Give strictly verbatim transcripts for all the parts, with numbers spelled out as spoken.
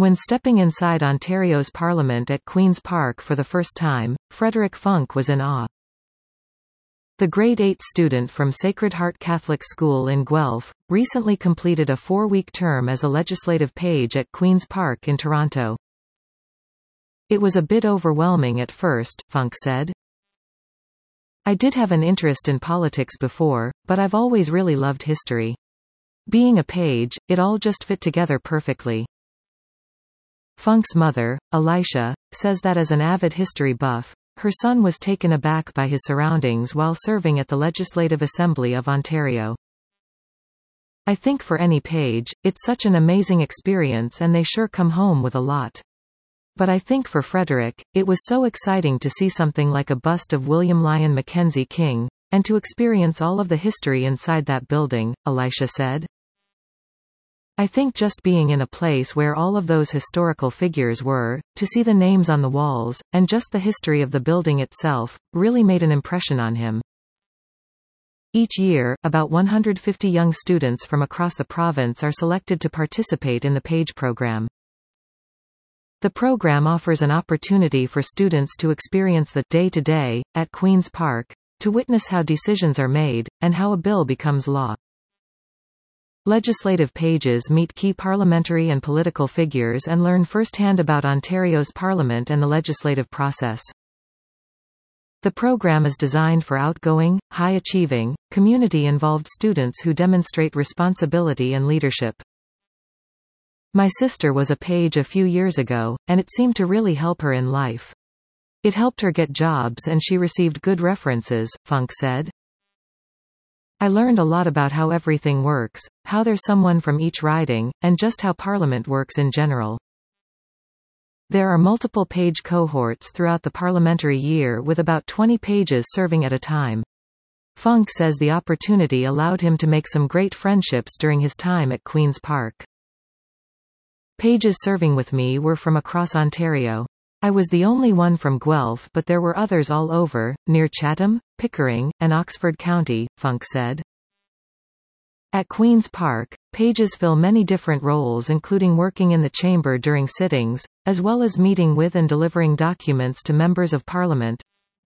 When stepping inside Ontario's Parliament at Queen's Park for the first time, Frederick Funk was in awe. The grade eight student from Sacred Heart Catholic School in Guelph, recently completed a four-week term as a legislative page at Queen's Park in Toronto. It was a bit overwhelming at first, Funk said. I did have an interest in politics before, but I've always really loved history. Being a page, it all just fit together perfectly. Funk's mother, Elisha, says that as an avid history buff, her son was taken aback by his surroundings while serving at the Legislative Assembly of Ontario. I think for any page, it's such an amazing experience and they sure come home with a lot. But I think for Frederick, it was so exciting to see something like a bust of William Lyon Mackenzie King, and to experience all of the history inside that building, Elisha said. I think just being in a place where all of those historical figures were, to see the names on the walls, and just the history of the building itself, really made an impression on him. Each year, about one hundred fifty young students from across the province are selected to participate in the PAGE program. The program offers an opportunity for students to experience the day-to-day at Queen's Park, to witness how decisions are made, and how a bill becomes law. Legislative pages meet key parliamentary and political figures and learn firsthand about Ontario's parliament and the legislative process. The program is designed for outgoing, high-achieving, community-involved students who demonstrate responsibility and leadership. My sister was a page a few years ago, and it seemed to really help her in life. It helped her get jobs and she received good references, Funk said. I learned a lot about how everything works, how there's someone from each riding, and just how Parliament works in general. There are multiple page cohorts throughout the parliamentary year with about twenty pages serving at a time. Funk says the opportunity allowed him to make some great friendships during his time at Queen's Park. Pages serving with me were from across Ontario. I was the only one from Guelph, but there were others all over, near Chatham, Pickering, and Oxford County, Funk said. At Queen's Park, pages fill many different roles including working in the chamber during sittings, as well as meeting with and delivering documents to members of Parliament.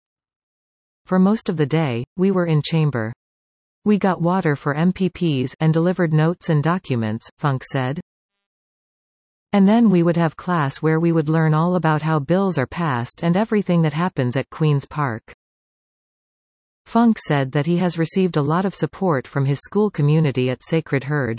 For most of the day, we were in chamber. We got water for M P Ps and delivered notes and documents, Funk said. And then we would have class where we would learn all about how bills are passed and everything that happens at Queen's Park. Funk said that he has received a lot of support from his school community at Sacred Heart.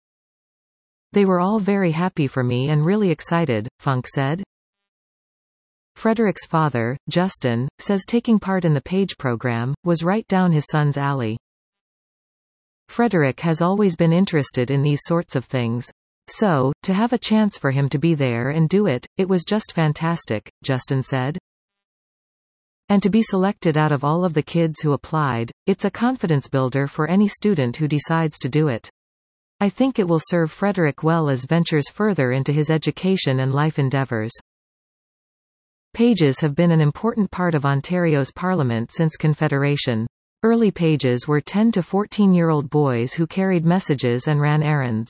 They were all very happy for me and really excited, Funk said. Frederick's father, Justin, says taking part in the PAGE program was right down his son's alley. Frederick has always been interested in these sorts of things. So, to have a chance for him to be there and do it, it was just fantastic, Justin said. And to be selected out of all of the kids who applied, it's a confidence builder for any student who decides to do it. I think it will serve Frederick well as ventures further into his education and life endeavours. Pages have been an important part of Ontario's Parliament since Confederation. Early pages were ten to fourteen-year-old boys who carried messages and ran errands.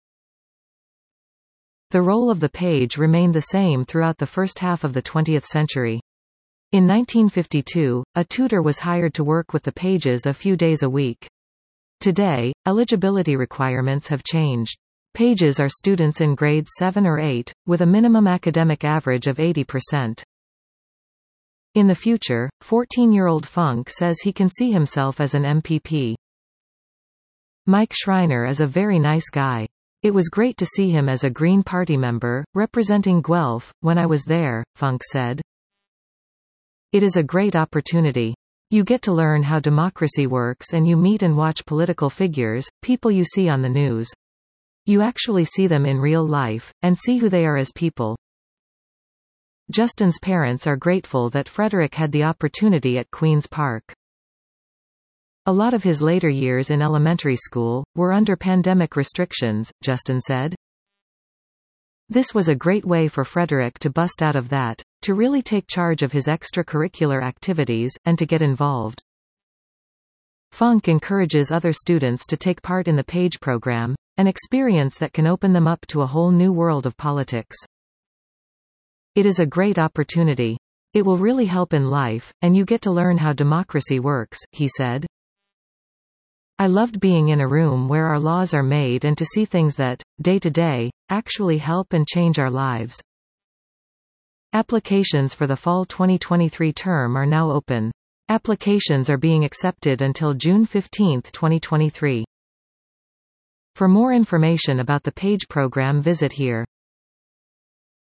The role of the page remained the same throughout the first half of the twentieth century. In nineteen fifty-two, a tutor was hired to work with the pages a few days a week. Today, eligibility requirements have changed. Pages are students in grades seven or eight, with a minimum academic average of eighty percent. In the future, fourteen-year-old Funk says he can see himself as an M P P. Mike Schreiner is a very nice guy. It was great to see him as a Green Party member, representing Guelph, when I was there, Funk said. It is a great opportunity. You get to learn how democracy works and you meet and watch political figures, people you see on the news. You actually see them in real life, and see who they are as people. Justin's parents are grateful that Frederick had the opportunity at Queen's Park. A lot of his later years in elementary school were under pandemic restrictions, Justin said. This was a great way for Frederick to bust out of that, to really take charge of his extracurricular activities, and to get involved. Funk encourages other students to take part in the PAGE program, An experience that can open them up to a whole new world of politics. It is a great opportunity. It will really help in life, and you get to learn how democracy works, he said. I loved being in a room where our laws are made and to see things that, day to day, actually help and change our lives. Applications for the fall twenty twenty-three term are now open. Applications are being accepted until June fifteenth, twenty twenty-three. For more information about the PAGE program, visit here.